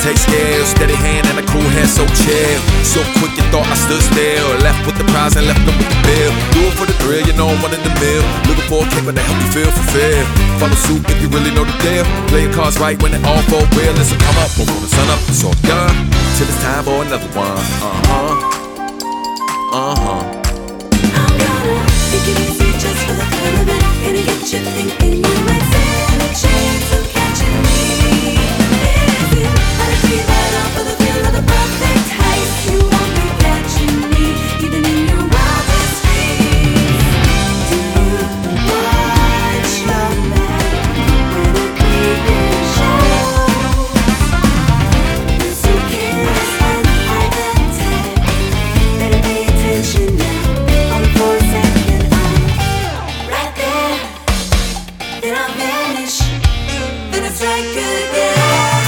Take scales, steady hand and a cool hand, so chill. So quick you thought I stood still. Left with the prize and left them with the bill. Do it for the thrill, you know I'm one in the mill. Looking for a caper to help me feel fulfilled. Follow suit if you really know the deal. Play your cards right when it all for real. Listen, come up before the sun up, it's all done. Till it's time for another one. I'm gonna take it easy just for the fun of it. Gonna get you thinking you might stand a chance of catching me. Is it how to be right off for the feel of the perfect height? You won't be catching me, even in your wildest dreams. Do you watch your back when the creeping shows? The suitcase and hide attack. Better pay attention now. On the 4-second eye, right there. Then I vanish. Then I strike again.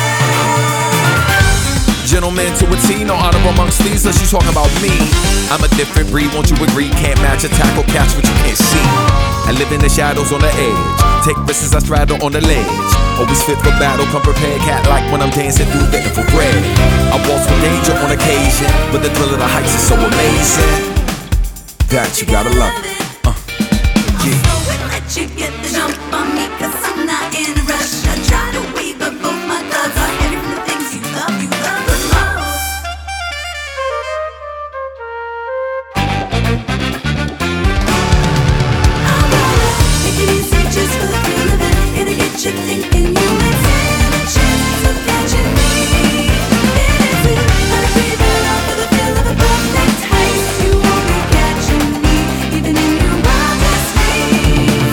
Gentleman to a T, no honor amongst these, unless you talking about me. I'm a different breed, won't you agree? Can't match a tackle, catch what you can't see. I live in the shadows on the edge. Take risks, I straddle on the ledge. Always fit for battle, come prepared, cat like when I'm dancing through the infrared. I waltz with danger on occasion, but the thrill of the heights is so amazing that you gotta love it. So I'll let you get the jump on me, 'cause I'm not in a rush. I try to weave, but both my thoughts are heavy from the things you love the most. I'm gonna take it easy just for the feel of it. Gonna get you thinking you might stand a chance of catching me. Is it how to be right off for the feel of the perfect height? You won't be catching me, even in your wildest dreams.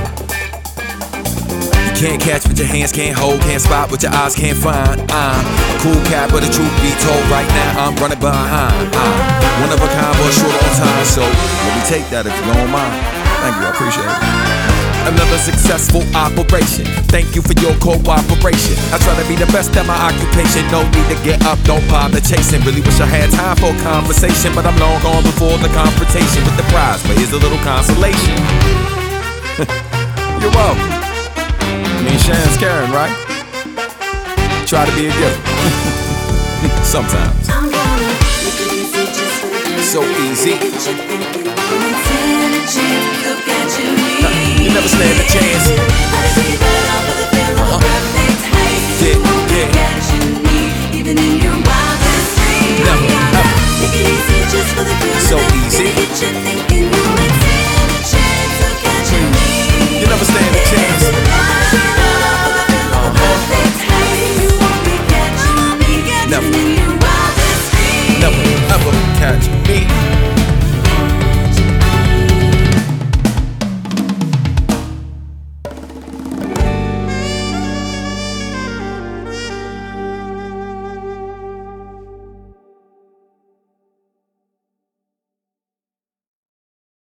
You can't catch what your hands can't hold, can't spot what your eyes can't find. I'm a cool cat, but the truth be told, right now I'm running behind. One of a kind, but short on time, so let me take that if you don't mind. Thank you, I appreciate it. Another successful operation. Thank you for your cooperation. I try to be the best at my occupation. No need to get up, don't bother chasing. Really wish I had time for a conversation, but I'm long gone before the confrontation with the prize. But here's a little consolation. You're welcome. Me and Sharon's Karen, right? Try to be a giver. Sometimes. I'm gonna make it easy just for the So easy. get you thinking you might stand a chance of catching me. You never stand a chance. How to be right off of the feel of the perfect height? You won't be catching me, even in your wildest dreams. Never. Take it easy just for the feel of So it. easy. Gonna get you thinking